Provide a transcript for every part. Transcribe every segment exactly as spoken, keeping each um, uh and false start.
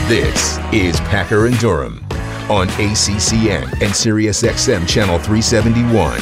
This is Packer and Durham on A C C N and Sirius X M Channel three seventy-one.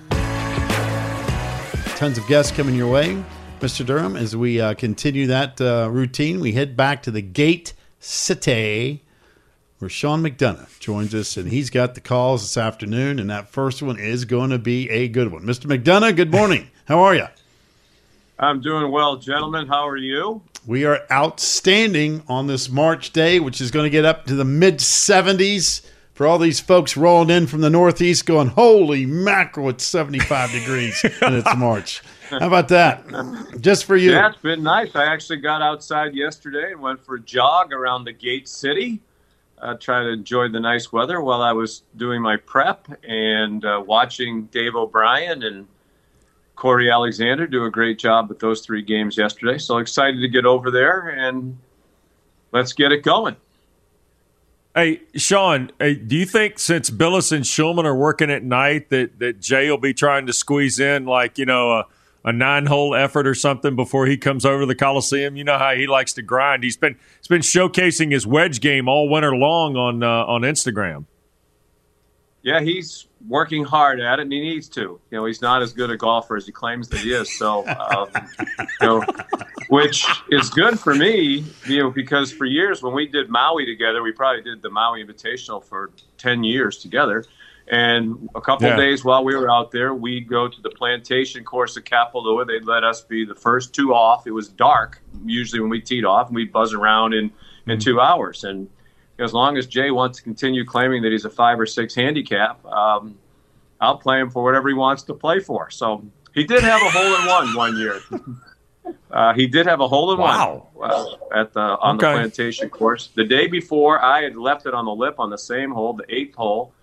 Tons of guests coming your way, Mister Durham. As we uh, continue that uh, routine, we head back to the Gate City, where Sean McDonough joins us, and he's got the calls this afternoon, and that first one is going to be a good one. Mister McDonough, good morning. How are you? I'm doing well, gentlemen. How are you? We are outstanding on this March day, which is going to get up to the mid seventies for all these folks rolling in from the Northeast going, holy mackerel, it's seventy-five degrees and it's March. How about that? Just for you. Yeah, it's been nice. I actually got outside yesterday and went for a jog around the Gate City. Uh, try to enjoy the nice weather while I was doing my prep and uh, watching Dave O'Brien and Corey Alexander do a great job with those three games yesterday. So excited to get over there and let's get it going. Hey, Sean, hey, do you think since Billis and Shulman are working at night that, that Jay will be trying to squeeze in like, you know, a, a nine-hole effort or something before he comes over to the Coliseum? You know how he likes to grind. He's been he's been showcasing his wedge game all winter long on uh, on Instagram. Yeah, he's working hard at it, and he needs to. You know, he's not as good a golfer as he claims that he is. So, um, you know, which is good for me, you know, because for years when we did Maui together, we probably did the Maui Invitational for ten years together. And a couple yeah. of days while we were out there, we'd go to the plantation course at Kapalua. They'd let us be the first two off. It was dark, usually when we teed off, and we'd buzz around in, in two hours. And as long as Jay wants to continue claiming that he's a five or six handicap, um, I'll play him for whatever he wants to play for. So he did have a hole in one one year. Uh, he did have a hole in wow. one uh, at the on okay. the plantation course. The day before, I had left it on the lip on the same hole, the eighth hole.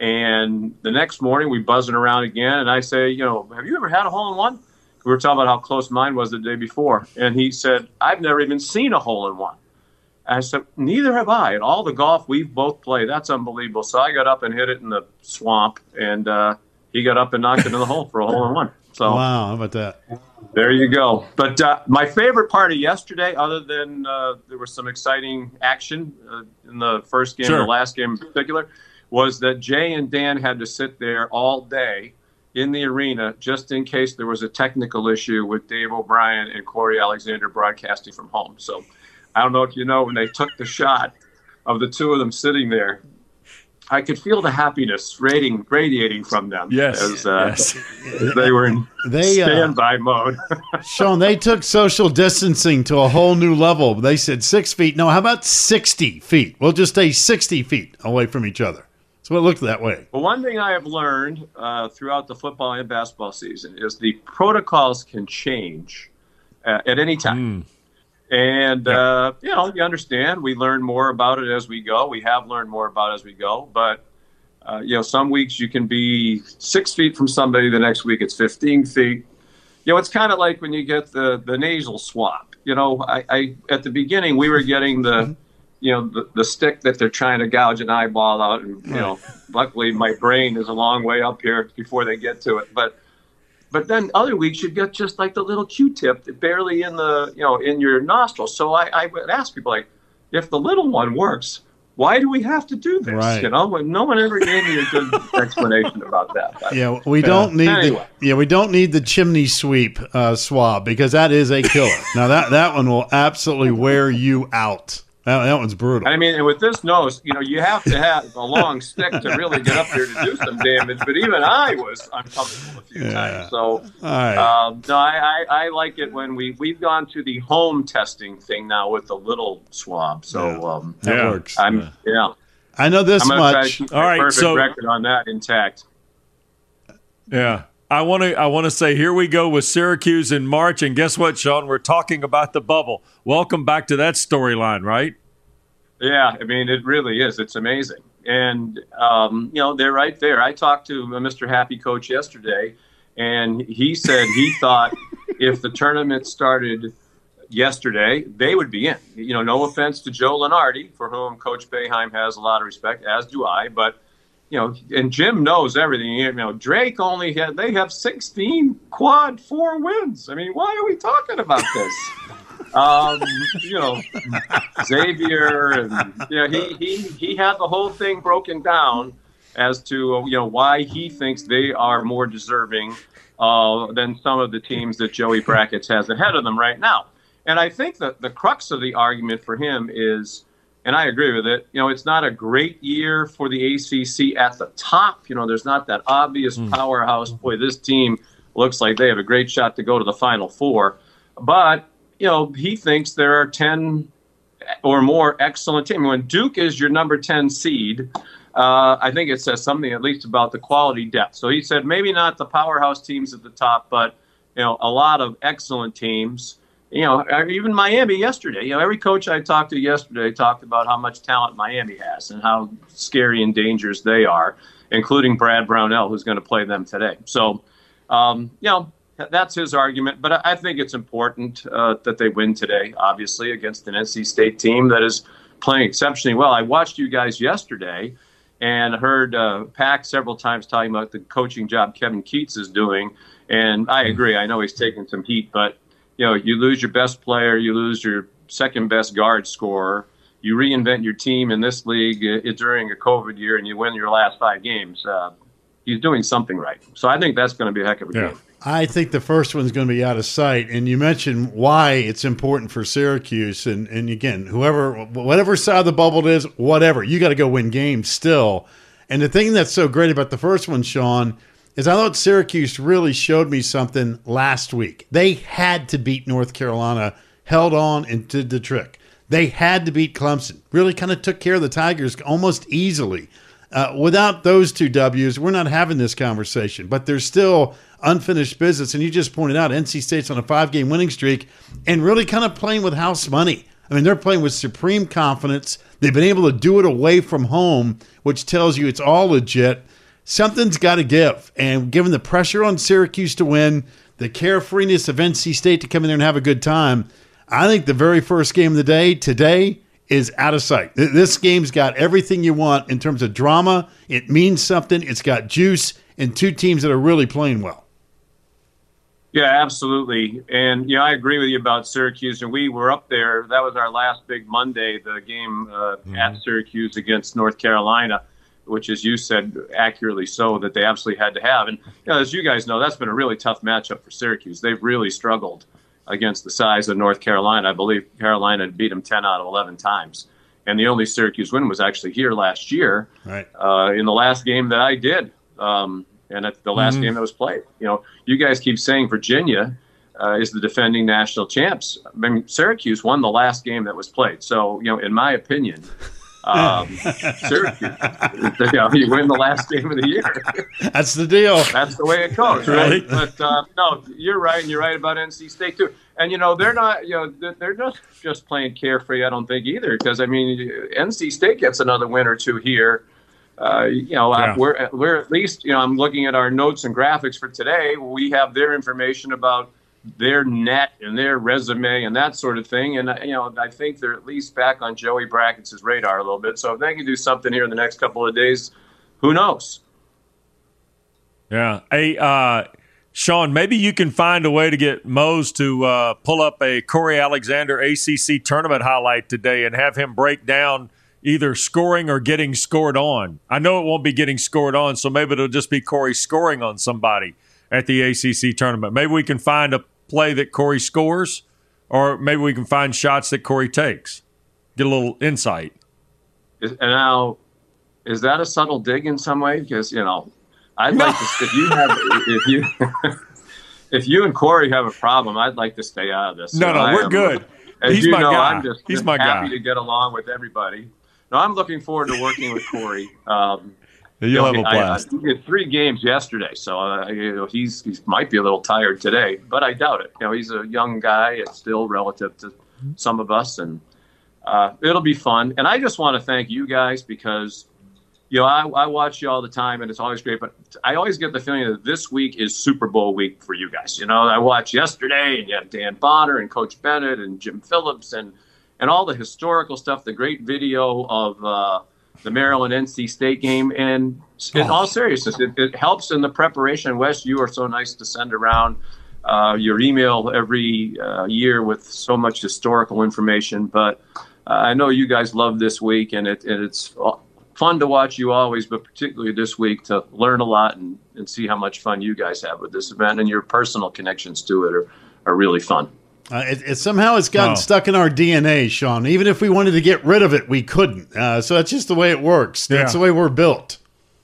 And the next morning, we buzzing around again, and I say, you know, have you ever had a hole in one? We were talking about how close mine was the day before, and he said, I've never even seen a hole in one. I said, neither have I. And all the golf we've both played, that's unbelievable. So I got up and hit it in the swamp, and uh, he got up and knocked it in the hole for a hole in one. So wow, how about that? There you go. But uh, my favorite part of yesterday, other than uh, there was some exciting action uh, in the first game sure. and the last game in particular, was that Jay and Dan had to sit there all day in the arena just in case there was a technical issue with Dave O'Brien and Corey Alexander broadcasting from home. So I don't know if you know, when they took the shot of the two of them sitting there, I could feel the happiness radiating, radiating from them yes, as, uh, yes. as they were in they, standby uh, mode. Sean, they took social distancing to a whole new level. They said six feet. No, how about sixty feet? We'll just stay sixty feet away from each other. So it looked that way. Well, one thing I have learned uh, throughout the football and basketball season is the protocols can change uh, at any time. Mm. And, yeah. uh, you know, you understand, we learn more about it as we go. We have learned more about it as we go. But, uh, you know, some weeks you can be six feet from somebody. The next week it's fifteen feet. You know, it's kind of like when you get the, the nasal swab. You know, I, I at the beginning we were getting the, you know, the, the stick that they're trying to gouge an eyeball out. And, you know, luckily my brain is a long way up here before they get to it. But But then other weeks you get just like the little Q-tip barely in the, you know, in your nostril. So I, I would ask people, like, if the little one works, why do we have to do this? Right. You know, no one ever gave me a good explanation about that. But, yeah, we don't need anyway. the yeah we don't need the chimney sweep uh, swab, because that is a killer. Now that that one will absolutely wear you out. That, that one's brutal. I mean, and with this nose, you know, you have to have a long stick to really get up there to do some damage. But even I was uncomfortable a few yeah. times. So, right. um, no, I, I, I like it when we, we've gone to the home testing thing now with the little swab. So yeah. um, that yeah. works. I'm, yeah. yeah. I know this I'm gonna much. try to keep All right, perfect so record on that intact. Yeah. I want to I want to say, here we go with Syracuse in March. And guess what, Sean? We're talking about the bubble. Welcome back to that storyline, right? Yeah, I mean, it really is. It's amazing. And, um, you know, they're right there. I talked to Mister Happy Coach yesterday, and he said he thought if the tournament started yesterday, they would be in. You know, no offense to Joe Lunardi, for whom Coach Boeheim has a lot of respect, as do I. But, you know, and Jim knows everything. You know, Drake only had, they have sixteen quad four wins. I mean, why are we talking about this? Um, you know, Xavier, and you know, he, he he had the whole thing broken down as to you know why he thinks they are more deserving uh, than some of the teams that Joey Brackets has ahead of them right now. And I think that the crux of the argument for him is, and I agree with it, you know, it's not a great year for the A C C at the top. You know, there's not that obvious powerhouse. Boy, this team looks like they have a great shot to go to the Final Four. But, you know, he thinks there are ten or more excellent teams. When Duke is your number ten seed, uh, I think it says something at least about the quality depth. So he said maybe not the powerhouse teams at the top, but, you know, a lot of excellent teams. You know, even Miami yesterday, you know, every coach I talked to yesterday talked about how much talent Miami has and how scary and dangerous they are, including Brad Brownell, who's going to play them today. So, um, you know, that's his argument. But I think it's important uh, that they win today, obviously, against an N C State team that is playing exceptionally well. I watched you guys yesterday and heard uh, Pack several times talking about the coaching job Kevin Keatts is doing. And I agree. I know he's taking some heat, but you know, you lose your best player, you lose your second best guard scorer, you reinvent your team in this league uh, during a COVID year, and you win your last five games. Uh, he's doing something right. So I think that's going to be a heck of a yeah. game. I think the first one's going to be out of sight. And you mentioned why it's important for Syracuse. And, and again, whoever, whatever side of the bubble it is, whatever, you got to go win games still. And the thing that's so great about the first one, Sean, is I thought Syracuse really showed me something last week. They had to beat North Carolina, held on and did the trick. They had to beat Clemson, really kind of took care of the Tigers almost easily. Uh, without those two W's, we're not having this conversation, but there's still unfinished business. And you just pointed out N C State's on a five-game winning streak and really kind of playing with house money. I mean, they're playing with supreme confidence. They've been able to do it away from home, which tells you it's all legit. Something's got to give. And given the pressure on Syracuse to win, the carefreeness of N C State to come in there and have a good time, I think the very first game of the day today is out of sight. This game's got everything you want in terms of drama. It means something. It's got juice and two teams that are really playing well. Yeah, absolutely. And, you know, I agree with you about Syracuse. And we were up there. That was our last big Monday, the game uh, mm-hmm. at Syracuse against North Carolina, which, as you said, accurately so, that they absolutely had to have. And you know, as you guys know, that's been a really tough matchup for Syracuse. They've really struggled against the size of North Carolina. I believe Carolina beat them ten out of eleven times. And the only Syracuse win was actually here last year right. uh, in the last game that I did, um, and at the last mm-hmm. game that was played. You know, you guys keep saying Virginia uh, is the defending national champs. I mean, Syracuse won the last game that was played. So, you know, in my opinion, Um, Syracuse, you know, you win the last game of the year. That's the deal. That's the way it goes, right? right? But uh, no, you're right, and you're right about N C State too. And you know, they're not, you know, they're just just playing carefree. I don't think either, because I mean, N C State gets another win or two here. Uh, you know, yeah. we're we're at least, you know, I'm looking at our notes and graphics for today. We have their information about their net and their resume and that sort of thing. And, you know, I think they're at least back on Joey Brackets' radar a little bit. So if they can do something here in the next couple of days, who knows? Yeah. Hey, uh, Sean, maybe you can find a way to get Mose to uh, pull up a Corey Alexander A C C tournament highlight today and have him break down either scoring or getting scored on. I know it won't be getting scored on, so maybe it'll just be Corey scoring on somebody at the A C C tournament. Maybe we can find a play that Corey scores, or maybe we can find shots that Corey takes. Get a little insight. Is, and now, is that a subtle dig in some way? Because, you know, I'd like to, if you have, if you, if you and Corey have a problem, I'd like to stay out of this. No, so no, I we're am, good. As He's you my know, guy. I'm just, He's just my happy guy. to get along with everybody. No, I'm looking forward to working with Corey. Um, You'll have you a know, blast. I, I, he had three games yesterday, so uh, you know, he's he might be a little tired today, but I doubt it. You know, he's a young guy. It's still relative to some of us, and uh, it'll be fun. And I just want to thank you guys because, you know, I, I watch you all the time, and it's always great. But I always get the feeling that this week is Super Bowl week for you guys. You know, I watched yesterday, and you have Dan Bonner and Coach Bennett and Jim Phillips and and all the historical stuff, the great video of uh, the Maryland N C State game. And in all seriousness, it, it helps in the preparation. Wes, you are so nice to send around uh, your email every uh, year with so much historical information. But uh, I know you guys love this week, and, it, and it's fun to watch you always, but particularly this week to learn a lot and, and see how much fun you guys have with this event, and your personal connections to it are, are really fun. Uh, it, it somehow it's gotten oh. stuck in our D N A, Sean. Even if we wanted to get rid of it, we couldn't. Uh, so that's just the way it works. That's yeah. the way we're built.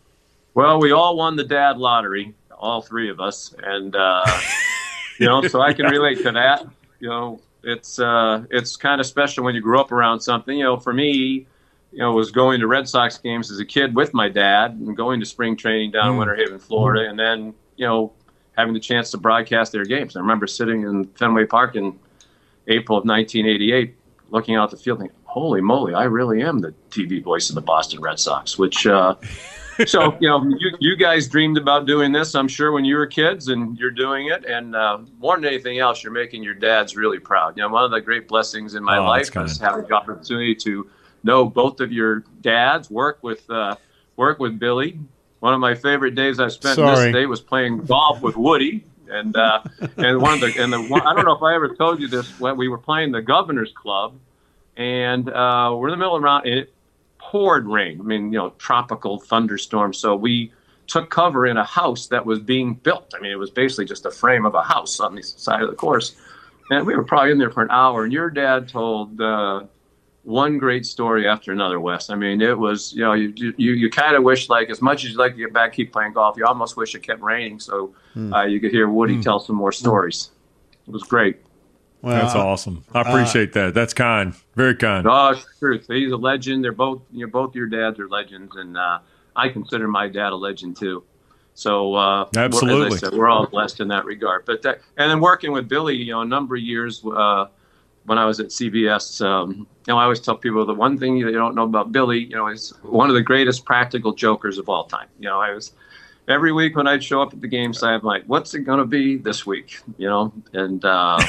Well, we all won the dad lottery, all three of us, and uh, you know, so I can relate to that. You know, it's uh, it's kind of special when you grow up around something. You know, for me, you know, was going to Red Sox games as a kid with my dad, and going to spring training down in mm. Winter Haven, Florida, mm. and then you know, having the chance to broadcast their games. I remember sitting in Fenway Park in April of nineteen eighty-eight, looking out the field, thinking, "Holy moly, I really am the T V voice of the Boston Red Sox." Which. Uh, So, you know, you, you guys dreamed about doing this, I'm sure, when you were kids, and you're doing it. And uh, more than anything else, you're making your dads really proud. You know, one of the great blessings in my oh, life is having the opportunity to know both of your dads, work with uh, work with Billy. One of my favorite days I spent Sorry. this day was playing golf with Woody. And uh, and one of the and the one, I don't know if I ever told you this, when we were playing the Governor's Club, and uh, we're in the middle of the round. It, poured rain. I mean, you know, tropical thunderstorm. So we took cover in a house that was being built. I mean, it was basically just a frame of a house on the side of the course. And we were probably in there for an hour. And your dad told uh, one great story after another, Wes. I mean, it was, you know, you you, you kind of wish, like, as much as you'd like to get back, keep playing golf, you almost wish it kept raining so mm. uh, you could hear Woody mm. tell some more stories. It was great. Well, that's awesome. I appreciate uh, that. That's kind. Very kind. Oh, it's the truth. He's a legend. They're both, you know, both your dads are legends, and uh, I consider my dad a legend too. So, uh, absolutely, as I said, we're all blessed in that regard. But that, and then working with Billy, you know, a number of years uh, when I was at C B S, um, you know, I always tell people the one thing you don't know about Billy, you know, is one of the greatest practical jokers of all time. You know, I was every week when I'd show up at the game site, I'm like, "What's it going to be this week?" You know, and. Uh,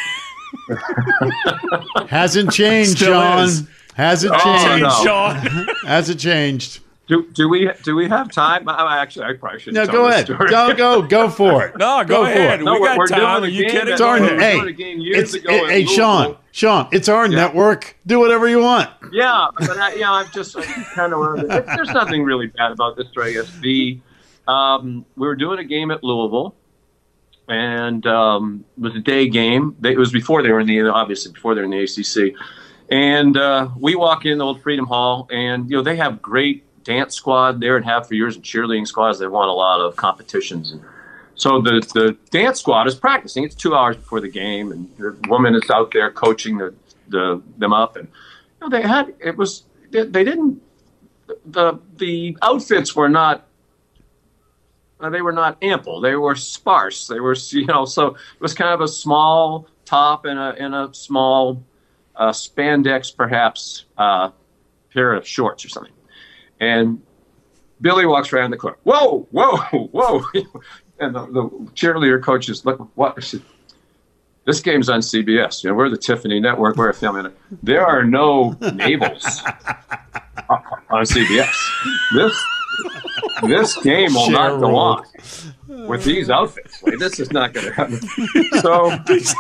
Hasn't changed, Still Sean. Is. Hasn't oh, changed, no. Sean. Hasn't changed. Do do we do we have time? I, actually, I probably should. No, tell go this ahead. Story. Go go go for it. No, go, go ahead. For it. No, we we're, got we're time. Are doing you kidding? It's our, we hey, doing a game years it's, ago it, hey, Sean. Sean, it's our yeah. network. Do whatever you want. Yeah, but I, you know, I'm just I kind of. There's nothing really bad about this story. I guess the um, we were doing a game at Louisville. And um, it was a day game. It was before they were in the, obviously before they were in the A C C. And uh, we walk in the old Freedom Hall, and you know they have great dance squad there and have for years, and cheerleading squads. They won a lot of competitions. And so the the dance squad is practicing. It's two hours before the game, and the woman is out there coaching the, the them up. And you know they had it was they, they didn't the the outfits were not. Uh, they were not ample. They were sparse. They were, you know, so it was kind of a small top and a and a small uh, spandex, perhaps, uh, pair of shorts or something. And Billy walks right in the court. Whoa, whoa, whoa! And the, the cheerleader coaches look. What? This game's on C B S. You know, we're the Tiffany Network. We're a family. Network. There are no navels on C B S. This. This game will not go on with these outfits. Like, this is not going to happen. So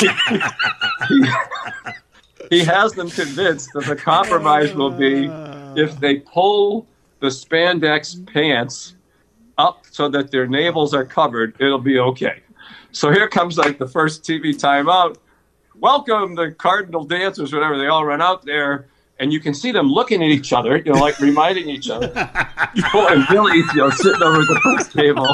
he, he has them convinced that the compromise will be if they pull the spandex pants up so that their navels are covered, it'll be okay. So here comes like the first T V timeout. Welcome the Cardinal dancers, whatever. They all run out there. And you can see them looking at each other, you know, like reminding each other. And Billy, you know, sitting over at the first table.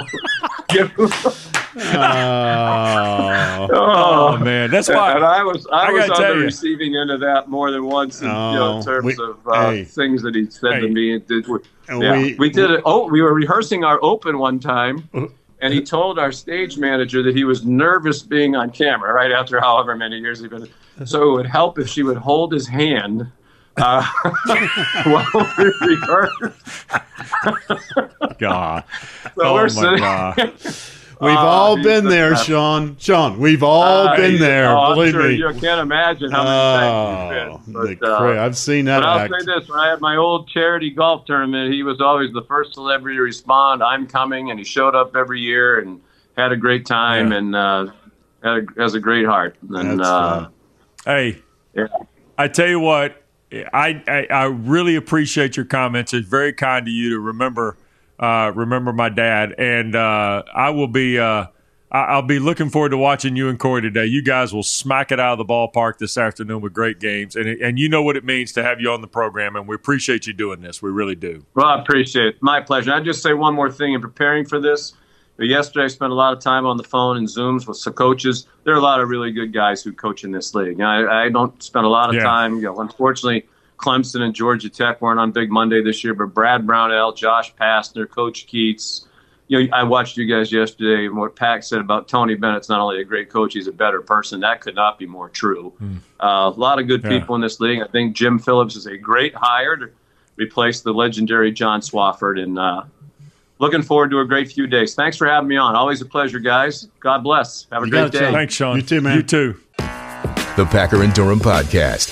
oh. oh man, that's why. And I was, I, I was on the you. receiving end of that more than once, in, oh, you know, in terms we, of uh, hey, things that he said hey, to me. It did, yeah, we, we did it. Oh, we were rehearsing our open one time. And he told our stage manager that he was nervous being on camera right after however many years he'd been. So it would help if she would hold his hand uh, while we rehearsed. God. So oh, we're my sitting, God. We've uh, all been there, uh, Sean. Sean, we've all uh, been there. Oh, believe I'm sure me. you can't imagine how many oh, times he's been. But, the uh, I've seen that But I'll act. say this: when I had my old charity golf tournament, he was always the first celebrity to respond. I'm coming, and he showed up every year and had a great time. Yeah. And uh, has a great heart. And uh, hey, yeah. I tell you what, I, I I really appreciate your comments. It's very kind of you to remember uh, remember my dad, and uh, I will be uh, I'll be looking forward to watching you and Corey today. You guys will smack it out of the ballpark this afternoon with great games, and and you know what it means to have you on the program, and we appreciate you doing this. We really do. Well, I appreciate it. My pleasure. I'd just say one more thing in preparing for this. Yesterday, I spent a lot of time on the phone and Zooms with some coaches. There are a lot of really good guys who coach in this league. I, I don't spend a lot of yeah. time. You know, unfortunately, Clemson and Georgia Tech weren't on Big Monday this year, but Brad Brownell, Josh Pastner, Coach Keats. You know, I watched you guys yesterday, and what Pack said about Tony Bennett's not only a great coach, he's a better person. That could not be more true. Mm. Uh, a lot of good yeah. people in this league. I think Jim Phillips is a great hire to replace the legendary John Swafford, and uh, looking forward to a great few days. Thanks for having me on. Always a pleasure, guys. God bless. Have a You great got it, day. Sean. Thanks, Sean. You too, man. You too. The Packer and Durham Podcast.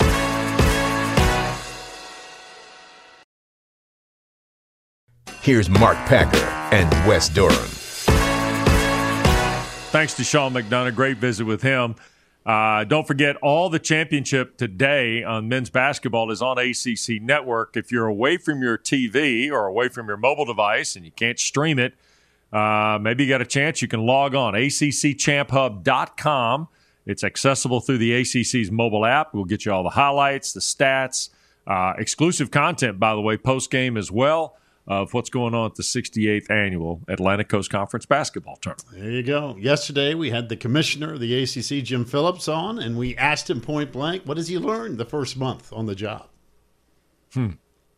Here's Mark Packer and Wes Durham. Thanks to Sean McDonough. Great visit with him. Uh, don't forget, all the championship today on men's basketball is on A C C Network. If you're away from your T V or away from your mobile device and you can't stream it, uh, maybe you got a chance, you can log on, A C C champ hub dot com. It's accessible through the A C C's mobile app. We'll get you all the highlights, the stats, uh, exclusive content, by the way, post-game as well, of what's going on at the sixty-eighth Annual Atlantic Coast Conference Basketball Tournament. There you go. Yesterday, we had the commissioner of the A C C, Jim Phillips, on, and we asked him point blank, what has he learned the first month on the job? Hmm.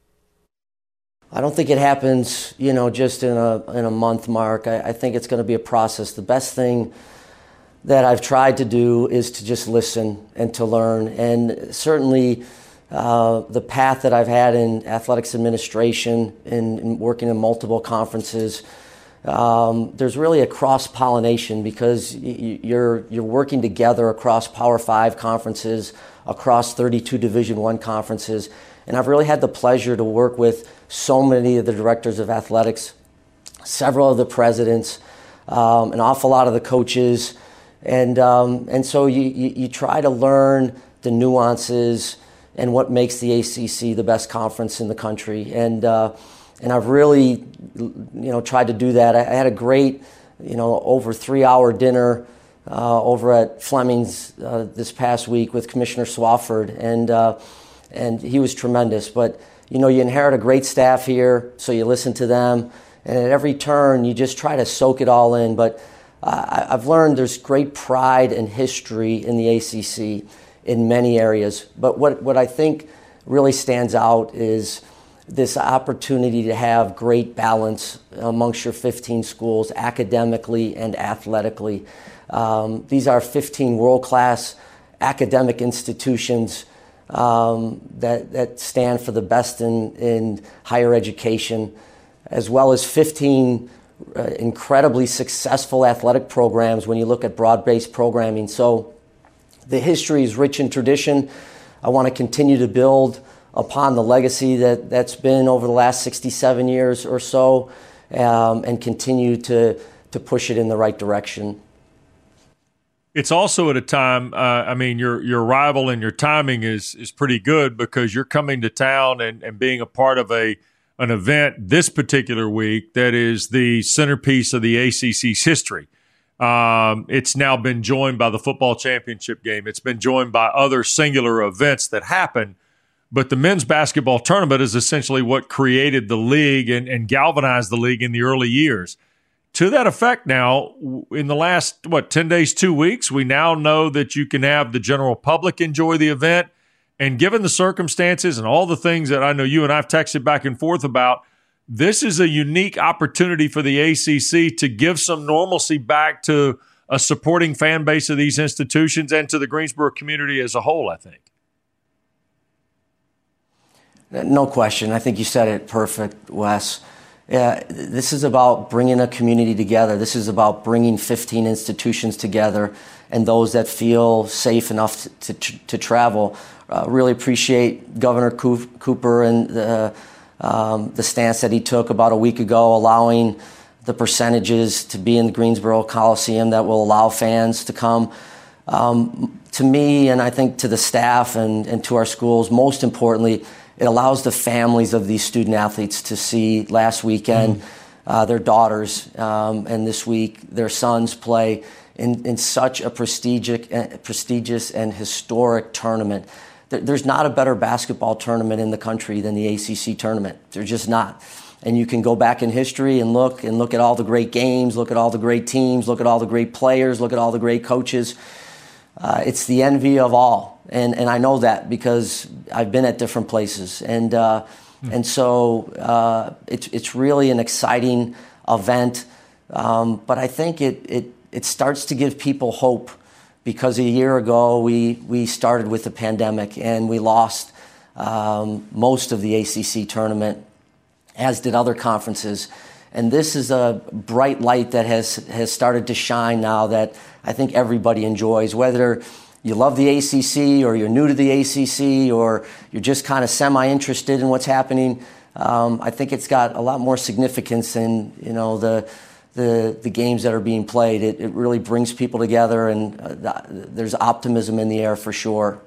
I don't think it happens, you know, just in a in a month, Mark. I, I think it's going to be a process. The best thing that I've tried to do is to just listen and to learn. And certainly uh, the path that I've had in athletics administration and, and working in multiple conferences, um, there's really a cross-pollination because y- you're you're working together across Power Five conferences, across thirty-two Division One conferences. And I've really had the pleasure to work with so many of the directors of athletics, several of the presidents, um, an awful lot of the coaches. And um, and so you, you, you try to learn the nuances and what makes the A C C the best conference in the country. And uh, and I've really, you know, tried to do that. I, I had a great, you know, over three-hour dinner uh, over at Fleming's uh, this past week with Commissioner Swafford, and uh, and he was tremendous. But you know, you inherit a great staff here, so you listen to them, and at every turn, you just try to soak it all in. But uh, I've learned there's great pride and history in the A C C in many areas. But what, what I think really stands out is this opportunity to have great balance amongst your fifteen schools, academically and athletically. Um, these are fifteen world-class academic institutions um, that, that stand for the best in, in higher education, as well as fifteen uh, incredibly successful athletic programs when you look at broad-based programming. So the history is rich in tradition. I want to continue to build upon the legacy that, that's been over the last sixty-seven years or so, um, and continue to, to push it in the right direction. It's also at a time, uh, I mean, your your arrival and your timing is is pretty good because you're coming to town and, and being a part of a an event this particular week that is the centerpiece of the A C C's history. Um, it's now been joined by the football championship game. It's been joined by other singular events that happen. But the men's basketball tournament is essentially what created the league and, and galvanized the league in the early years. To that effect now, in the last, what, ten days, two weeks, we now know that you can have the general public enjoy the event. And given the circumstances and all the things that I know you and I've texted back and forth about, this is a unique opportunity for the A C C to give some normalcy back to a supporting fan base of these institutions and to the Greensboro community as a whole, I think. No question. I think you said it perfect, Wes. Yeah, this is about bringing a community together. This is about bringing fifteen institutions together and those that feel safe enough to, to, to travel. Uh, really appreciate Governor Cooper and the, um, the stance that he took about a week ago, allowing the percentages to be in the Greensboro Coliseum that will allow fans to come. Um, to me, and I think to the staff and, and to our schools, most importantly, it allows the families of these student athletes to see last weekend mm. uh, their daughters um, and this week their sons play in, in such a prestigious, uh, prestigious and historic tournament. There, there's not a better basketball tournament in the country than the A C C tournament. There's just not. And you can go back in history and look and look at all the great games, look at all the great teams, look at all the great players, look at all the great coaches. Uh, it's the envy of all, and and I know that because I've been at different places, and uh, mm. and so uh, it's it's really an exciting event. Um, but I think it it it starts to give people hope, because a year ago we we started with the pandemic and we lost um, most of the A C C tournament, as did other conferences. And this is a bright light that has, has started to shine now that I think everybody enjoys, whether you love the A C C or you're new to the A C C or you're just kind of semi-interested in what's happening. Um, I think it's got a lot more significance than, you know, the the, the games that are being played. It, it really brings people together, and uh, there's optimism in the air for sure.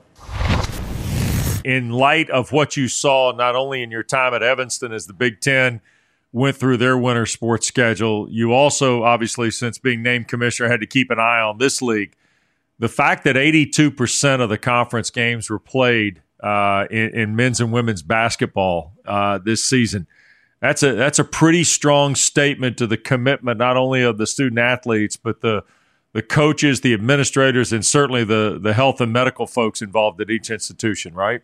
In light of what you saw, not only in your time at Evanston as the Big Ten went through their winter sports schedule, you also, obviously, since being named commissioner, had to keep an eye on this league. The fact that eighty-two percent of the conference games were played uh, in, in men's and women's basketball uh, this season, that's a that's a pretty strong statement to the commitment not only of the student athletes, but the the coaches, the administrators, and certainly the, the health and medical folks involved at each institution, right?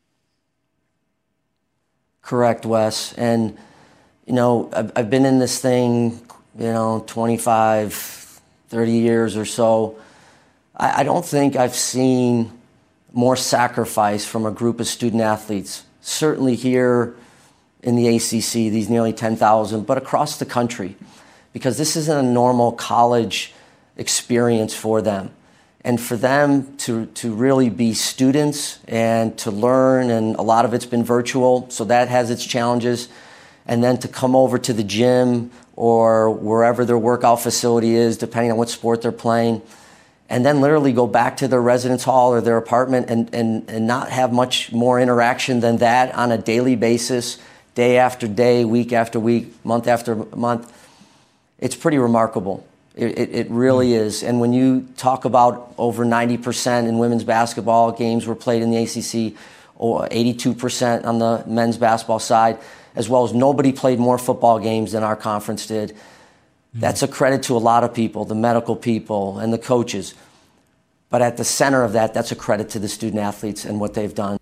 Correct, Wes. And you know, I've, I've been in this thing, you know, twenty-five, thirty years or so. I, I don't think I've seen more sacrifice from a group of student athletes, certainly here in the A C C, these nearly ten thousand, but across the country, because this isn't a normal college experience for them. And for them to, to really be students and to learn, and a lot of it's been virtual, so that has its challenges. And then to come over to the gym or wherever their workout facility is, depending on what sport they're playing, and then literally go back to their residence hall or their apartment and, and, and not have much more interaction than that on a daily basis, day after day, week after week, month after month. It's pretty remarkable. It, it, it really mm. is. And when you talk about over ninety percent in women's basketball games were played in the A C C, or eighty-two percent on the men's basketball side, as well as nobody played more football games than our conference did. That's a credit to a lot of people, the medical people and the coaches. But at the center of that, that's a credit to the student athletes and what they've done.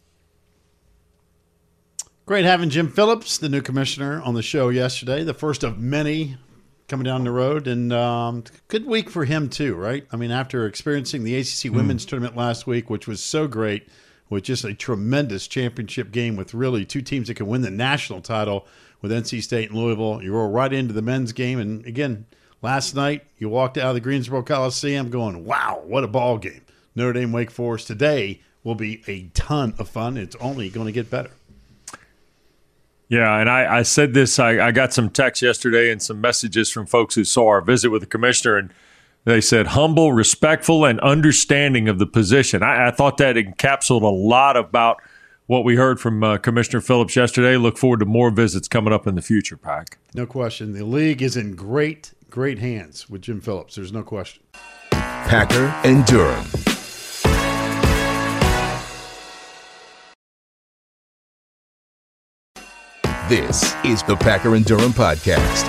Great having Jim Phillips, the new commissioner, on the show yesterday, the first of many coming down the road. And um, good week for him too, right? I mean, after experiencing the A C C mm. women's tournament last week, which was so great, with just a tremendous championship game with really two teams that can win the national title with N C State and Louisville. You roll right into the men's game. And, again, last night you walked out of the Greensboro Coliseum going, wow, what a ball game. Notre Dame Wake Forest today will be a ton of fun. It's only going to get better. Yeah, and I, I said this. I, I got some texts yesterday and some messages from folks who saw our visit with the commissioner, and they said humble, respectful, and understanding of the position. I, I thought that encapsulated a lot about what we heard from uh, Commissioner Phillips yesterday. Look forward to more visits coming up in the future, Pack. No question. The league is in great, great hands with Jim Phillips. There's no question. Packer and Durham. This is the Packer and Durham podcast.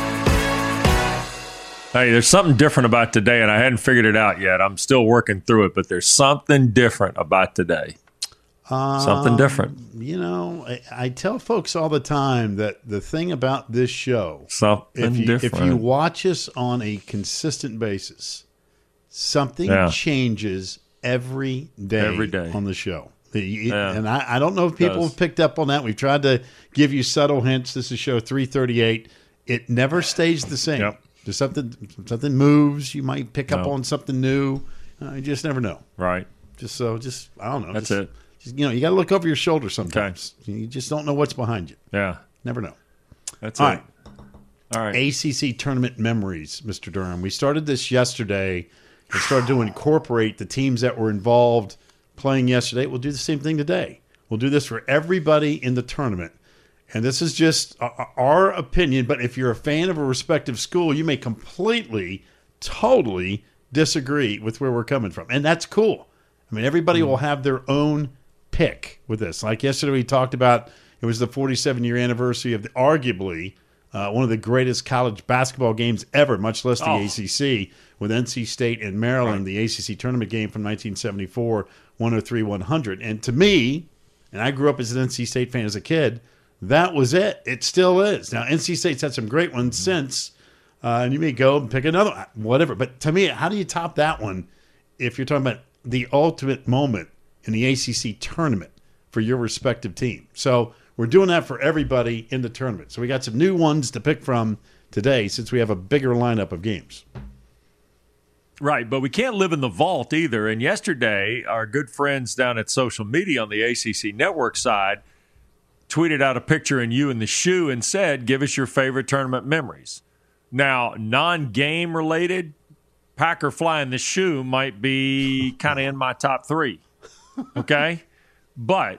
Hey, there's something different about today, and I hadn't figured it out yet. I'm still working through it, but there's something different about today. Um, something different. You know, I, I tell folks all the time that the thing about this show, something if you, different. if you watch us on a consistent basis, something yeah. changes every day, every day on the show. Yeah. And I, I don't know if people have picked up on that. We've tried to give you subtle hints. This is show three thirty-eight. It never stays the same. Yep. There's something something moves. You might pick up no. on something new. Uh, you just never know. Right. Just so, just I don't know. That's just, it. Just, you know, you got to look over your shoulder sometimes. Okay. You just don't know what's behind you. Yeah. Never know. That's All it. right. All right. A C C tournament memories, Mister Durham. We started this yesterday and started to incorporate the teams that were involved playing yesterday. We'll do the same thing today. We'll do this for everybody in the tournament. And this is just our opinion, but if you're a fan of a respective school, you may completely, totally disagree with where we're coming from. And that's cool. I mean, everybody mm. will have their own pick with this. Like yesterday we talked about, it was the forty-seven-year anniversary of the, arguably uh, one of the greatest college basketball games ever, much less the oh. A C C, with N C State and Maryland, right. the A C C tournament game from nineteen seventy-four, one oh three one hundred. And to me, and I grew up as an N C State fan as a kid, that was it. It still is. Now, N C State's had some great ones mm-hmm. since, uh, and you may go and pick another one, whatever. But to me, how do you top that one if you're talking about the ultimate moment in the A C C tournament for your respective team? So we're doing that for everybody in the tournament. So we got some new ones to pick from today since we have a bigger lineup of games. Right, but we can't live in the vault either. And yesterday, our good friends down at social media on the A C C Network side tweeted out a picture in you in the shoe and said, give us your favorite tournament memories. Now, non-game related, Packer flying the shoe might be kind of in my top three, okay? But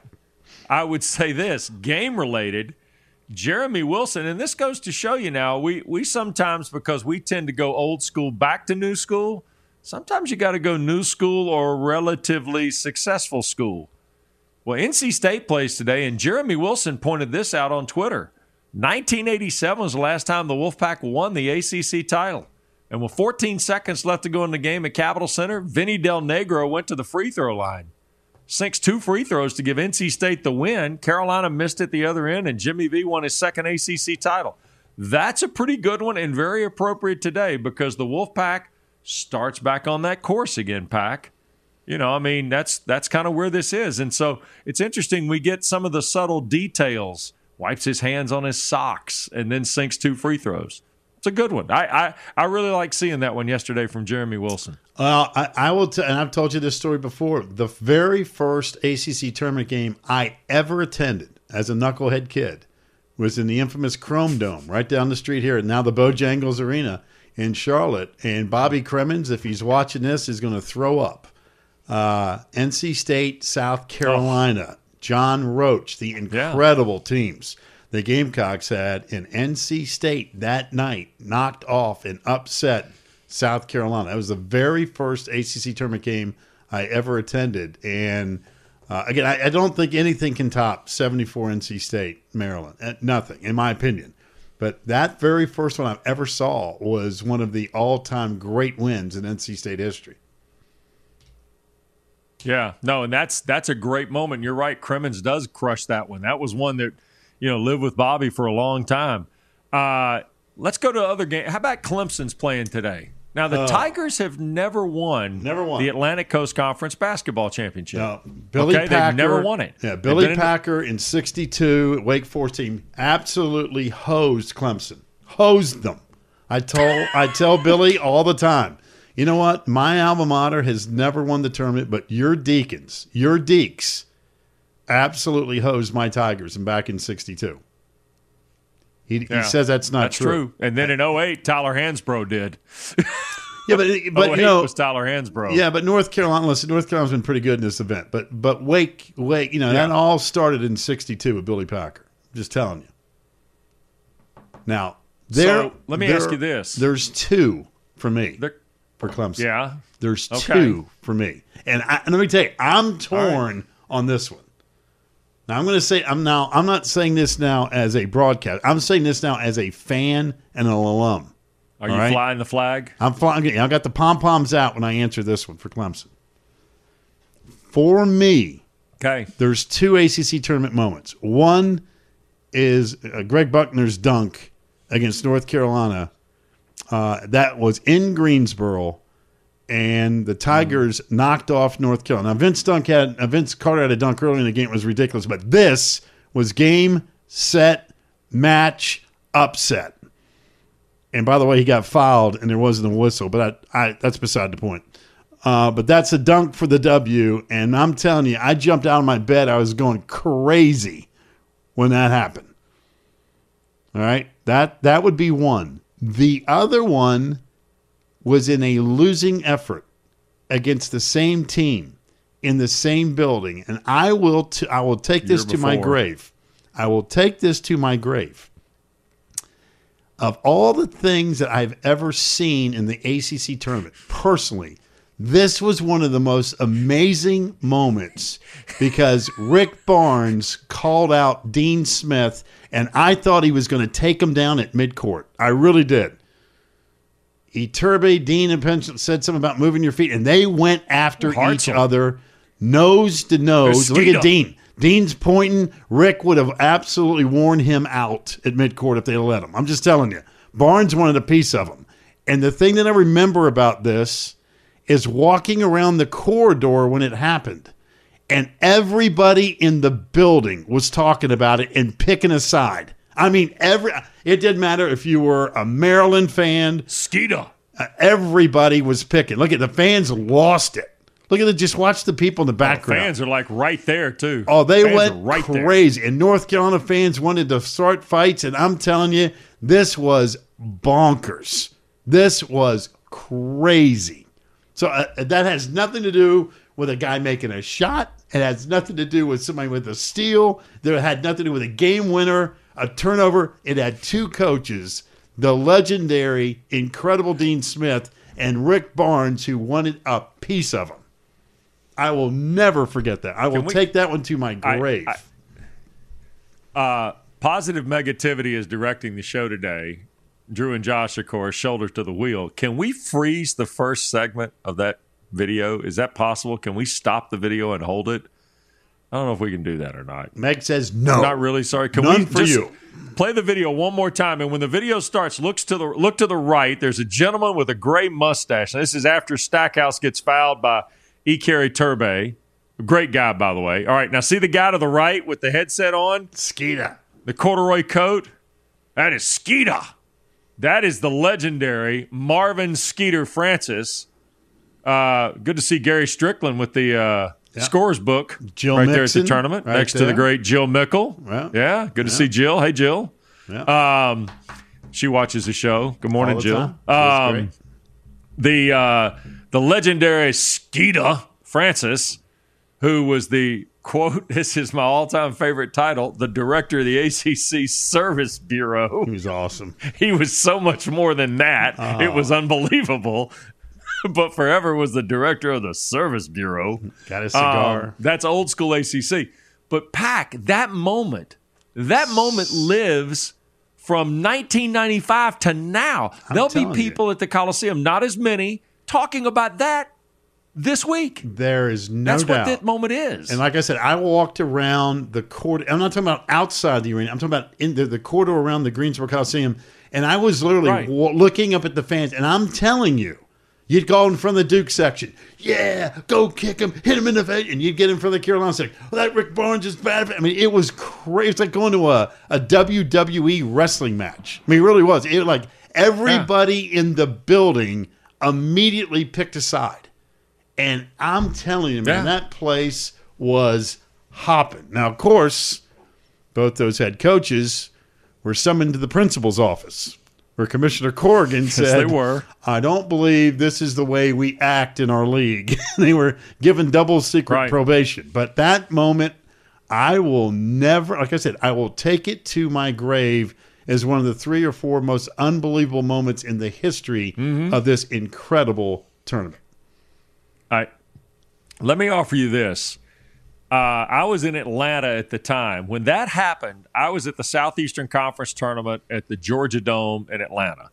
I would say this, game related, Jeremy Wilson, and this goes to show you now, we, we sometimes, because we tend to go old school back to new school, sometimes you got to go new school or relatively successful school. Well, N C State plays today, and Jeremy Wilson pointed this out on Twitter. nineteen eighty-seven was the last time the Wolfpack won the A C C title. And with fourteen seconds left to go in the game at Capital Center, Vinny Del Negro went to the free throw line. Sinks two free throws to give N C State the win. Carolina missed at the other end, and Jimmy V won his second A C C title. That's a pretty good one and very appropriate today because the Wolfpack starts back on that course again, Pack. You know, I mean, that's that's kind of where this is. And so it's interesting. We get some of the subtle details. Wipes his hands on his socks and then sinks two free throws. It's a good one. I I, I really like seeing that one yesterday from Jeremy Wilson. Well, I, I will, t- and I've told you this story before. The very first A C C tournament game I ever attended as a knucklehead kid was in the infamous Chrome Dome right down the street here, now the Bojangles Arena in Charlotte. And Bobby Cremins, if he's watching this, is going to throw up. Uh, N C State, South Carolina, oh. John Roach, the incredible yeah. teams the Gamecocks had, in N C State that night knocked off and upset South Carolina. That was the very first A C C tournament game I ever attended. And uh, again, I, I don't think anything can top seventy-four N C State, Maryland. Uh, nothing, in my opinion. But that very first one I ever saw was one of the all-time great wins in N C State history. Yeah, no, and that's that's a great moment. You're right. Cremins does crush that one. That was one that, you know, lived with Bobby for a long time. Uh, let's go to other games. How about Clemson's playing today? Now, the uh, Tigers have never won, never won the Atlantic Coast Conference Basketball Championship. No, Billy okay? Packer. They've never won it. Yeah, Billy Packer in sixty-two, Wake Forest team, absolutely hosed Clemson. Hosed them. I told I tell Billy all the time, you know what? My alma mater has never won the tournament, but your Deacons, your Deeks, absolutely hosed my Tigers and back in sixty-two. He, yeah, he says that's not that's true. true. And then in oh eight, Tyler Hansbrough did. Yeah, but but you know, was Tyler Hansbrough. Yeah, but North Carolina. Listen, North Carolina's been pretty good in this event. But but Wake Wake, you know, yeah. that all started in sixty-two with Billy Packer. Just telling you. Now there. So let me there, ask you this: there's two for me. There, For Clemson. Yeah. There's okay. two for me. And, I, and let me tell you, I'm torn right. on this one. Now I'm going to say I'm now I'm not saying this now as a broadcast. I'm saying this now as a fan and an alum. Are you right? flying the flag? I'm flying. I got the pom-poms out when I answer this one for Clemson. For me, okay. there's two A C C tournament moments. One is uh, Greg Buckner's dunk against North Carolina. Uh, that was in Greensboro, and the Tigers mm. knocked off North Carolina. Now, Vince Dunk had uh, Vince Carter had a dunk early in the game. It was ridiculous, but this was game, set, match, upset. And by the way, he got fouled, and there wasn't a whistle, but I, I, that's beside the point. Uh, but that's a dunk for the W, and I'm telling you, I jumped out of my bed. I was going crazy when that happened. All right, that that would be one. The other one was in a losing effort against the same team in the same building, and I will t- I will take this to my grave. I will take this to my grave. Of all the things that I've ever seen in the A C C tournament, personally, this was one of the most amazing moments because Rick Barnes called out Dean Smith, and I thought he was going to take him down at midcourt. I really did. Iturbe, Dean, and Penn said something about moving your feet, and they went after Hartzell. each other, nose to nose. Look at Dean. Dean's pointing. Rick would have absolutely worn him out at midcourt if they let him. I'm just telling you. Barnes wanted a piece of him. And the thing that I remember about this is walking around the corridor when it happened. And everybody in the building was talking about it and picking a side. I mean, every it didn't matter if you were a Maryland fan. Skeeter. Uh, everybody was picking. Look at the fans lost it. Look at it. Just watch the people in the background. Oh, fans are like right there, too. Oh, they fans went right crazy. There. And North Carolina fans wanted to start fights. And I'm telling you, this was bonkers. This was crazy. So uh, that has nothing to do with a guy making a shot. It has nothing to do with somebody with a steal. There had nothing to do with a game winner, a turnover. It had two coaches, the legendary, incredible Dean Smith and Rick Barnes, who wanted a piece of him. I will never forget that. I will we, take that one to my grave. I, I, uh, Positive Negativity is directing the show today. Drew and Josh, of course, shoulders to the wheel. Can we freeze the first segment of that video? Is that possible? Can we stop the video and hold it? I don't know if we can do that or not. Meg says no. I'm not really sorry. Can None we for just you. play the video one more time? And when the video starts, looks to the look to the right. There's a gentleman with a gray mustache. And this is after Stackhouse gets fouled by Ikeri Turbe. Great guy, by the way. All right, now see the guy to the right with the headset on? Skeeter. The corduroy coat? That is Skeeter. That is the legendary Marvin Skeeter Francis. Uh, good to see Gary Strickland with the uh, yeah. scores book Jill right Mixon, there at the tournament, right next there. to the great Jill Mickle. Yeah, yeah good to yeah. see Jill. Hey, Jill. Yeah. Um, she watches the show. Good morning, All the Jill. time. That's Um, the uh, the legendary Skeeter Francis, who was the quote, this is my all-time favorite title, the director of the A C C Service Bureau. He was awesome. He was so much more than that. Oh. It was unbelievable. But forever was the director of the Service Bureau. Got a cigar. Um, that's old school A C C. But Pack, that moment, that moment lives from nineteen ninety-five to now. I'm There'll be telling people you. at the Coliseum, not as many, talking about that this week. There is no That's doubt. what that moment is. And like I said, I walked around the court. I'm not talking about outside the arena. I'm talking about in the, the corridor around the Greensboro Coliseum. And I was literally Right. wa- looking up at the fans. And I'm telling you, you'd go in front of the Duke section. Yeah, go kick him, hit him in the face. And you'd get in front of the Carolina section. Well, that Rick Barnes is bad. I mean, it was crazy. It's like going to a, a W W E wrestling match. I mean, it really was. It like everybody yeah. in the building immediately picked a side. And I'm telling you, man, Yeah. that place was hopping. Now, of course, both those head coaches were summoned to the principal's office, where Commissioner Corrigan said, they were. I don't believe this is the way we act in our league. They were given double secret Right. probation. But that moment, I will never, like I said, I will take it to my grave as one of the three or four most unbelievable moments in the history Mm-hmm. of this incredible tournament. All right. Let me offer you this. Uh, I was in Atlanta at the time. When that happened, I was at the Southeastern Conference Tournament at the Georgia Dome in Atlanta.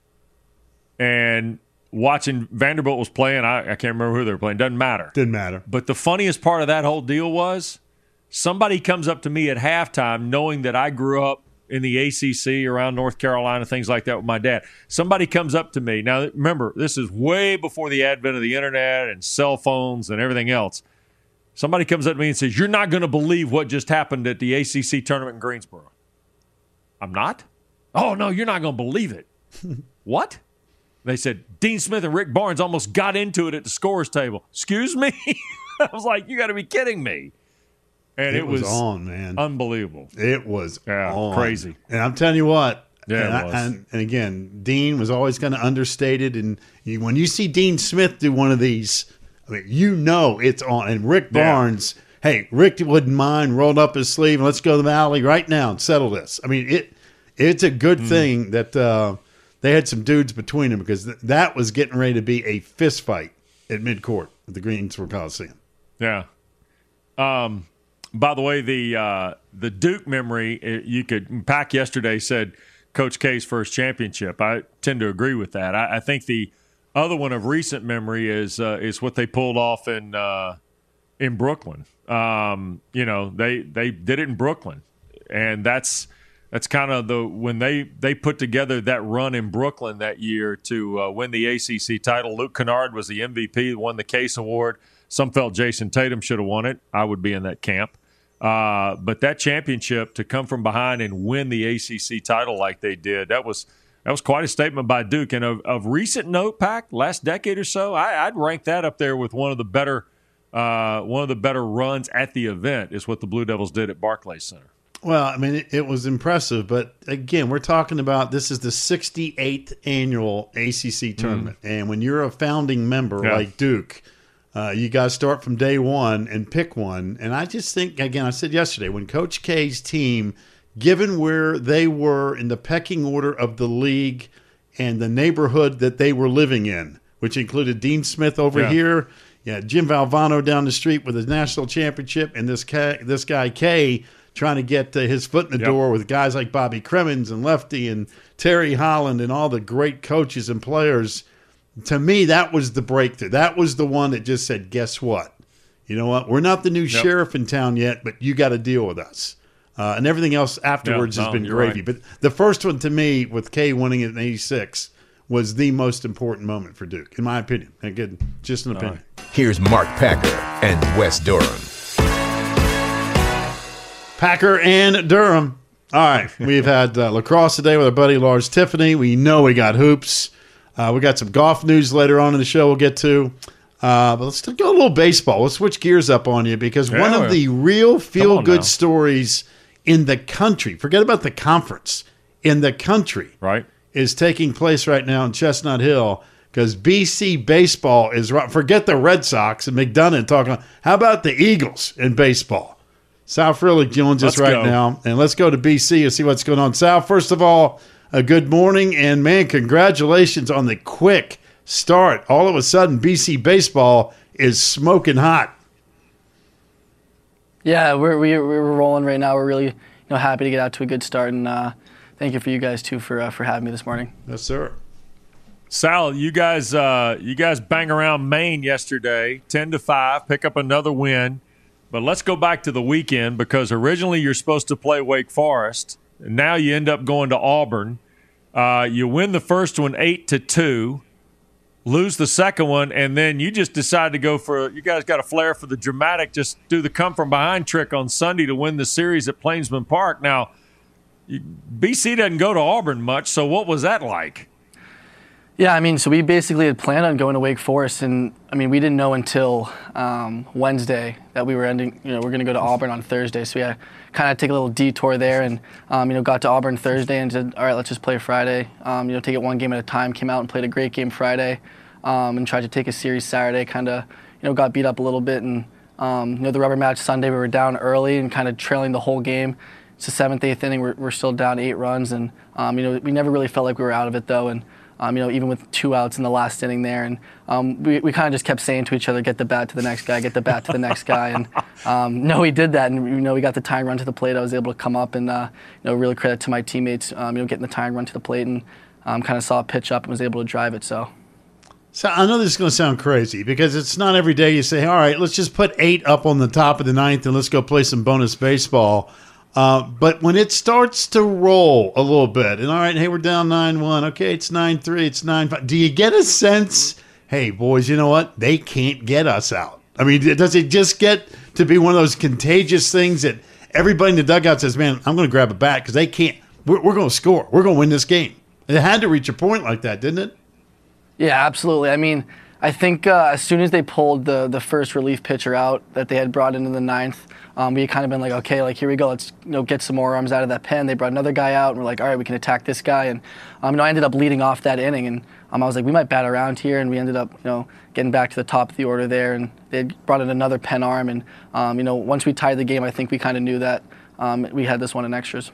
And watching Vanderbilt was playing. I, I can't remember who they were playing. Doesn't matter. Didn't matter. But the funniest part of that whole deal was somebody comes up to me at halftime knowing that I grew up in the A C C around North Carolina, things like that with my dad. Somebody comes up to me. Now, remember, this is way before the advent of the internet and cell phones and everything else. Somebody comes up to me and says, you're not going to believe what just happened at the A C C tournament in Greensboro. I'm not? Oh, no, you're not going to believe it. What? They said, Dean Smith and Rick Barnes almost got into it at the scorer's table. Excuse me? I was like, you got to be kidding me. And it, it was, was on, man. Unbelievable. It was yeah, on. Crazy. And I'm telling you what. Yeah, and, it I, was. and, and again, Dean was always kind of understated. And you, when you see Dean Smith do one of these, I mean, you know it's on. And Rick Barnes, yeah. hey, Rick wouldn't mind rolled up his sleeve and let's go to the alley right now and settle this. I mean, it it's a good mm. thing that uh, they had some dudes between them because th- that was getting ready to be a fist fight at midcourt at the Greensboro Coliseum. Yeah. Um. By the way, the uh, the Duke memory, you could – Pack yesterday said Coach K's first championship. I tend to agree with that. I, I think the other one of recent memory is uh, is what they pulled off in uh, in Brooklyn. Um, you know, they they did it in Brooklyn, and that's that's kind of the – when they, they put together that run in Brooklyn that year to uh, win the A C C title, Luke Kennard was the M V P, won the Case Award. Some felt Jason Tatum should have won it. I would be in that camp. Uh, but that championship, to come from behind and win the A C C title like they did, that was that was quite a statement by Duke. And of, of recent note, Pack, last decade or so, I, I'd rank that up there with one of the better uh, one of the better runs at the event is what the Blue Devils did at Barclays Center. Well, I mean, it, it was impressive. But, again, we're talking about this is the sixty-eighth annual A C C tournament. Mm. And when you're a founding member yeah. like Duke – Uh, you got to start from day one and pick one. And I just think, again, I said yesterday, when Coach K's team, given where they were in the pecking order of the league and the neighborhood that they were living in, which included Dean Smith over yeah. here, yeah, Jim Valvano down the street with his national championship, and this K, this guy K trying to get uh, his foot in the yep. door with guys like Bobby Cremins and Lefty and Terry Holland and all the great coaches and players. To me, that was the breakthrough. That was the one that just said, guess what? You know what? We're not the new yep. sheriff in town yet, but you got to deal with us. Uh, and everything else afterwards yeah, no, has been gravy. Right. But the first one to me, with K winning it in eighty-six, was the most important moment for Duke, in my opinion. Again, just an opinion. Right. Here's Mark Packer and Wes Durham. Packer and Durham. All right. We've had uh, lacrosse today with our buddy Lars Tiffany. We know we got hoops. Uh, we got some golf news later on in the show we'll get to. Uh, but let's go a little baseball. Let's switch gears up on you because yeah, one of the real feel-good stories in the country, forget about the conference, in the country, right, is taking place right now in Chestnut Hill because B C baseball is – forget the Red Sox and McDonough talking – how about the Eagles in baseball? Sal Frelick joins us let's right go. now. And let's go to B C and see what's going on. Sal, first of all – a good morning, and, man, congratulations on the quick start. All of a sudden, B C baseball is smoking hot. Yeah, we're we're, we're rolling right now. We're really you know happy to get out to a good start, and uh, thank you for you guys, too, for uh, for having me this morning. Yes, sir. Sal, you guys, uh, you guys bang around Maine yesterday, ten to five, pick up another win. But let's go back to the weekend because originally you're supposed to play Wake Forest. And now you end up going to Auburn. Uh, you win the first one eight to two, lose the second one, and then you just decide to go for. You guys got a flair for the dramatic. Just do the come from behind trick on Sunday to win the series at Plainsman Park. Now, you, B C doesn't go to Auburn much, so what was that like? Yeah, I mean, so we basically had planned on going to Wake Forest, and I mean, we didn't know until um, Wednesday that we were ending. You know, we're going to go to Auburn on Thursday, so we had kind of take a little detour there, and um, you know, got to Auburn Thursday and said, all right, let's just play Friday. Um, you know, take it one game at a time. Came out and played a great game Friday, um, and tried to take a series Saturday. Kind of, you know, got beat up a little bit, and um, you know, the rubber match Sunday, we were down early and kind of trailing the whole game. It's the seventh, eighth inning. We're, we're still down eight runs, and um, you know, we never really felt like we were out of it though, and. Um, you know, even with two outs in the last inning there. And um, we, we kind of just kept saying to each other, get the bat to the next guy, get the bat to the next guy. And um, no, we did that. And, you know, we got the tying run to the plate. I was able to come up and, uh, you know, really credit to my teammates, um, you know, getting the tying run to the plate and um, kind of saw a pitch up and was able to drive it. So. So I know this is going to sound crazy because it's not every day you say, all right, let's just put eight up on the top of the ninth and let's go play some bonus baseball. Uh, but when it starts to roll a little bit, and all right, hey, we're down nine one. Okay, it's nine three, it's nine five. Do you get a sense, hey, boys, you know what? They can't get us out. I mean, does it just get to be one of those contagious things that everybody in the dugout says, man, I'm going to grab a bat because they can't. We're, we're going to score. We're going to win this game. It had to reach a point like that, didn't it? Yeah, absolutely. I mean, I think uh, as soon as they pulled the the first relief pitcher out that they had brought into the ninth, um, we had kind of been like, okay, like here we go, let's you know get some more arms out of that pen. They brought another guy out, and we're like, all right, we can attack this guy. And um, you know, I ended up leading off that inning, and um, I was like, we might bat around here, and we ended up you know getting back to the top of the order there, and they brought in another pen arm, and um, you know once we tied the game, I think we kind of knew that um, we had this one in extras.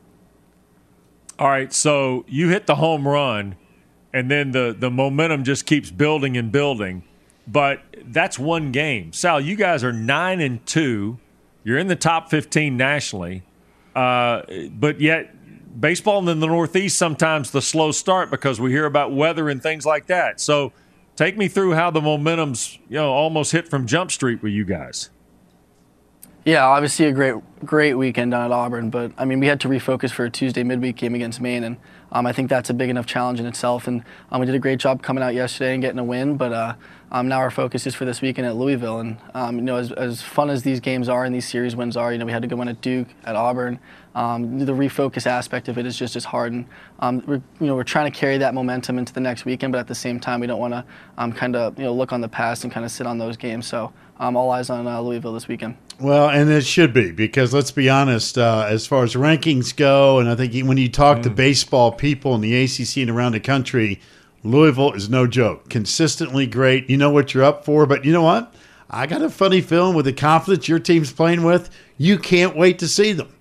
All right, so you hit the home run, and then the, the momentum just keeps building and building. But that's one game. Sal, you guys are nine and two. You're in the top fifteen nationally. Uh, but yet baseball in the Northeast sometimes the slow start because we hear about weather and things like that. So take me through how the momentum's you know almost hit from Jump Street with you guys. Yeah, obviously a great great weekend down at Auburn, but I mean we had to refocus for a Tuesday midweek game against Maine, and um, I think that's a big enough challenge in itself. And um, we did a great job coming out yesterday and getting a win, but uh, um, now our focus is for this weekend at Louisville. And um, you know, as, as fun as these games are and these series wins are, you know, we had a good one at Duke, at Auburn. Um, the refocus aspect of it is just as hard, and um, we're you know we're trying to carry that momentum into the next weekend, but at the same time we don't want to um, kind of you know look on the past and kind of sit on those games. So um, all eyes on uh, Louisville this weekend. Well, and it should be, because let's be honest, uh, as far as rankings go, and I think when you talk mm. to baseball people in the A C C and around the country, Louisville is no joke. Consistently great. You know what you're up for, but you know what? I got a funny feeling with the confidence your team's playing with, you can't wait to see them.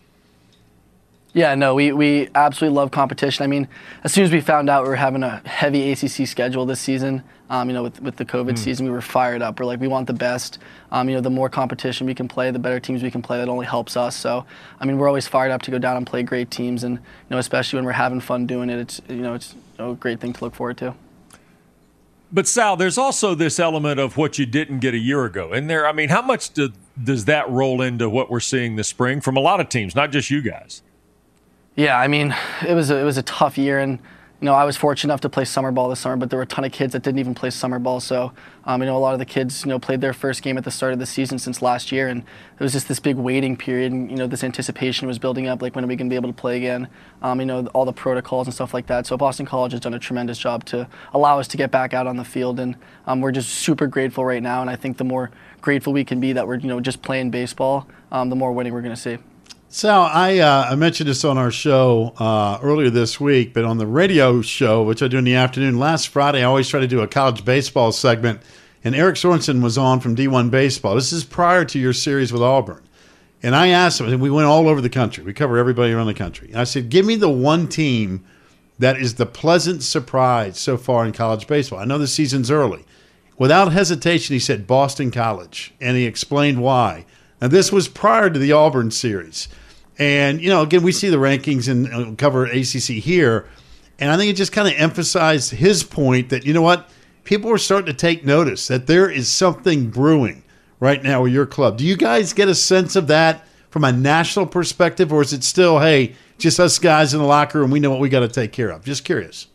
Yeah, no, we, we absolutely love competition. I mean, as soon as we found out we were having a heavy A C C schedule this season, um, you know, with, with the COVID mm. season, we were fired up. We're like, we want the best. Um, you know, the more competition we can play, the better teams we can play. That only helps us. So, I mean, we're always fired up to go down and play great teams, and you know, especially when we're having fun doing it, it's you know, it's you know, a great thing to look forward to. But Sal, there's also this element of what you didn't get a year ago. And there, I mean, how much do, does that roll into what we're seeing this spring from a lot of teams, not just you guys? Yeah, I mean, it was a, it was a tough year, and you know I was fortunate enough to play summer ball this summer, but there were a ton of kids that didn't even play summer ball. So, um, you know, a lot of the kids, you know, played their first game at the start of the season since last year, and it was just this big waiting period, and you know, this anticipation was building up, like when are we going to be able to play again? Um, you know, all the protocols and stuff like that. So Boston College has done a tremendous job to allow us to get back out on the field, and um, we're just super grateful right now. And I think the more grateful we can be that we're you know just playing baseball, um, the more winning we're going to see. Sal, I uh, I mentioned this on our show uh, earlier this week, but on the radio show, which I do in the afternoon, last Friday, I always try to do a college baseball segment, and Eric Sorensen was on from D one Baseball. This is prior to your series with Auburn. And I asked him, and we went all over the country. We cover everybody around the country. And I said, give me the one team that is the pleasant surprise so far in college baseball. I know the season's early. Without hesitation, he said Boston College, and he explained why. Now, this was prior to the Auburn series. And, you know, again, we see the rankings and uh, cover A C C here, and I think it just kind of emphasized his point that, you know what, people are starting to take notice that there is something brewing right now with your club. Do you guys get a sense of that from a national perspective, or is it still, hey, just us guys in the locker room, we know what we got to take care of? Just curious.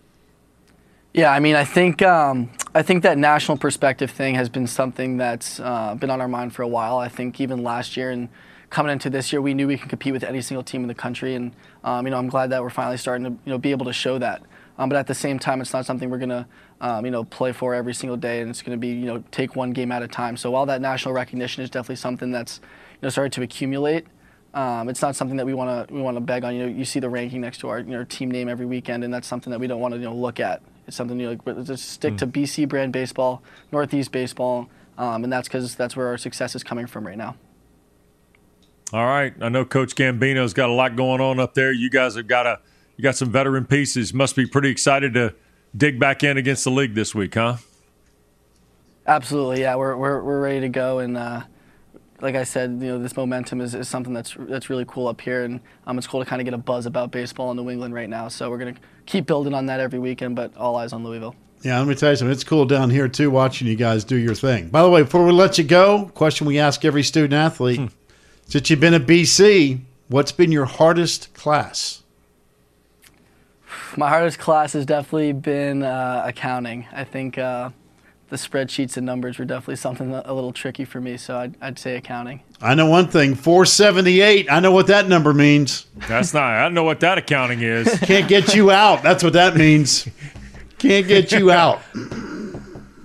Yeah, I mean, I think um, I think that national perspective thing has been something that's uh, been on our mind for a while. I think even last year and coming into this year, we knew we could compete with any single team in the country, and um, you know, I'm glad that we're finally starting to you know be able to show that. Um, but at the same time, it's not something we're gonna um, you know play for every single day, and it's gonna be you know take one game at a time. So while that national recognition is definitely something that's you know started to accumulate, um, it's not something that we want to we want to beg on. You know, you see the ranking next to our you know team name every weekend, and that's something that we don't want to you know look at. It's something you know like, just stick mm. to B C brand baseball, Northeast baseball, um, and that's because that's where our success is coming from right now. All right. I know Coach Gambino's got a lot going on up there. You guys have got a you got some veteran pieces. Must be pretty excited to dig back in against the league this week, huh? Absolutely, yeah. We're we're we're ready to go, and uh, like I said, you know, this momentum is, is something that's that's really cool up here, and um, it's cool to kind of get a buzz about baseball in New England right now. So we're gonna keep building on that every weekend, but all eyes on Louisville. Yeah, let me tell you something. It's cool down here too, watching you guys do your thing. By the way, before we let you go, question we ask every student athlete. Hmm. Since you've been at B C, what's been your hardest class? My hardest class has definitely been uh, accounting. I think uh, the spreadsheets and numbers were definitely something a little tricky for me, so I'd, I'd say accounting. I know one thing, four seventy-eight. I know what that number means. That's not, I don't know what that accounting is. Can't get you out. That's what that means. Can't get you out.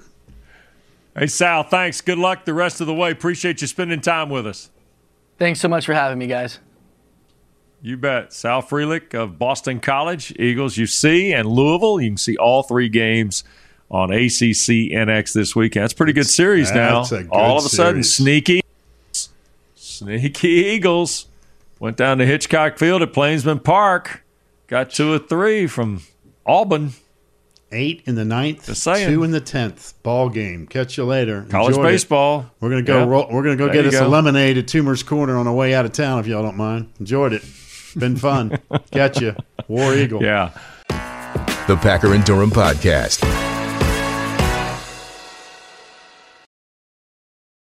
Hey, Sal, thanks. Good luck the rest of the way. Appreciate you spending time with us. Thanks so much for having me, guys. You bet. Sal Frelick of Boston College, Eagles, U C, and Louisville. You can see all three games on A C C N X this weekend. That's a pretty good series now. That's a good all of a sudden, series. sneaky, sneaky Eagles went down to Hitchcock Field at Plainsman Park, got two or three from Auburn. Eight in the ninth, Just saying. two in the tenth. Ball game. Catch you later. College Enjoyed it. baseball. We're gonna go. Yep. Roll, we're gonna go There get you us go. a lemonade at Toomer's Corner on the way out of town, if y'all don't mind. Enjoyed it. Been fun. Catch you, War Eagle. Yeah. The Packer and Durham Podcast.